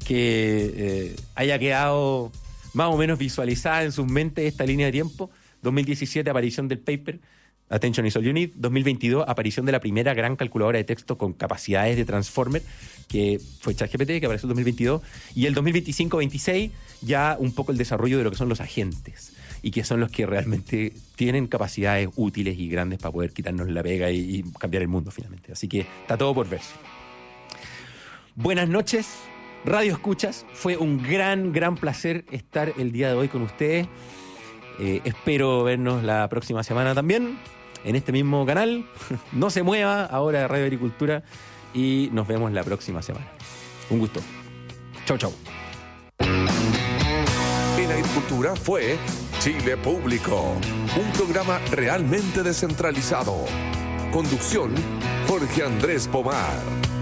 que eh, haya quedado más o menos visualizada en sus mentes esta línea de tiempo. dos mil diecisiete, aparición del paper, Attention is all you need. dos mil veintidós, aparición de la primera gran calculadora de texto con capacidades de transformer, que fue ChatGPT, que apareció en dos mil veintidós. Y el dos mil veinticinco veintiséis, ya un poco el desarrollo de lo que son los agentes, y que son los que realmente tienen capacidades útiles y grandes para poder quitarnos la pega y, y cambiar el mundo finalmente. Así que está todo por verse. Buenas noches, Radio Escuchas. Fue un gran, gran placer estar el día de hoy con ustedes. Eh, espero vernos la próxima semana también en este mismo canal. No se mueva, ahora Radio Agricultura, y nos vemos la próxima semana. Un gusto. Chau, chau. En Agricultura fue Chile Público, un programa realmente descentralizado. Conducción, Jorge Andrés Pomar.